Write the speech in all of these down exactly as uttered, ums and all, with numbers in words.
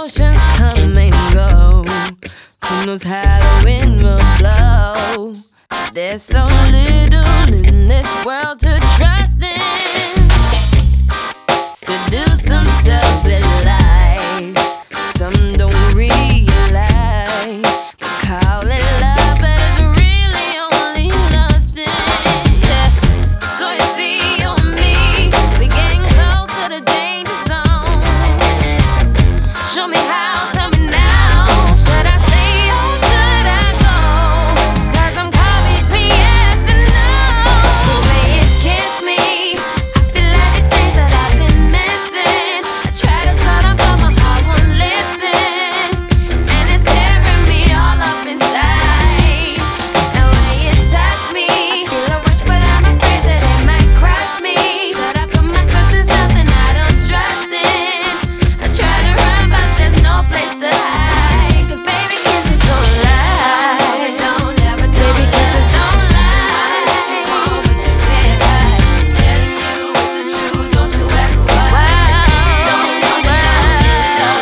emotions come and go. Who knows how the wind will blow? There's so little in this world to trust in. Seduce themselves with lies. Some don't realize they call it love, but it's really only lusting. Yeah. So you see, you and me, we getting close to the danger zone. Show me how, tell me now. Should I stay or should I go? Cause I'm caught between yes and no. Say it, kiss me, I feel everything that I've been missing. I try to slow down but my heart won't listen, and it's tearing me all up inside. And when you touch me, I feel a rush but I'm afraid that it might crush me. Should I put my trust in something I don't trust in? I try to run but there's no place to hide. Cause baby kisses don't lie. They don't ever do. Baby kisses don't lie. You want what you can't hide. Telling you it's the truth, don't you ask why. Kisses don't know, they don't, kisses don't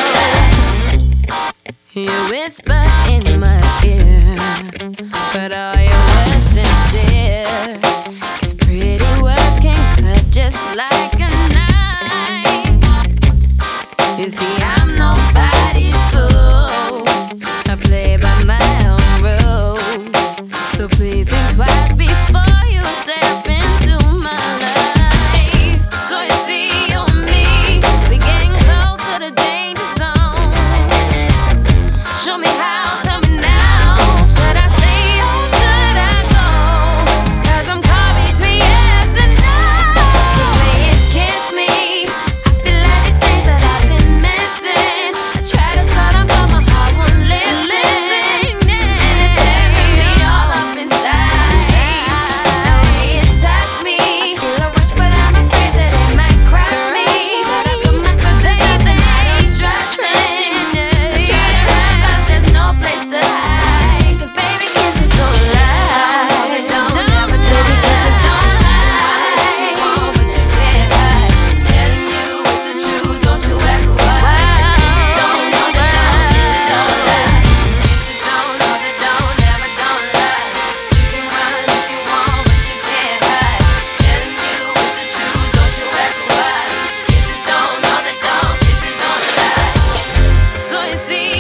lie. You whisper in my ear, but all your words sincere. Cause pretty words can cut just like a knife. You see, I'm nobody's fool. I play by my own rules. So please think twice before you step into my life. So you see, you and me, we getting close to the danger zone. Show me how, tell me now. Should I stay or should I go? Cause I'm caught between yes and no. Say it, kiss me, I feel everything that I've been missing. I try to slow down but my heart won't listen, and it's tearing me all up inside. And when you touch me, I feel a rush but I'm afraid that it might crush me. Should I put my trust in something I don't trust in? I try to run but there's no place to hide. Cause baby kisses don't lie. They don't ever do. Baby kisses don't lie. You want what you can't hide. Telling you it's the truth, don't you ask why. Kisses don't know, they don't, kisses don't lie. Kisses don't know, they don't, never don't lie. You can run if you want what you can't hide. Telling you it's the truth, don't you ask why. Kisses don't know, they don't, kisses don't lie. So you see,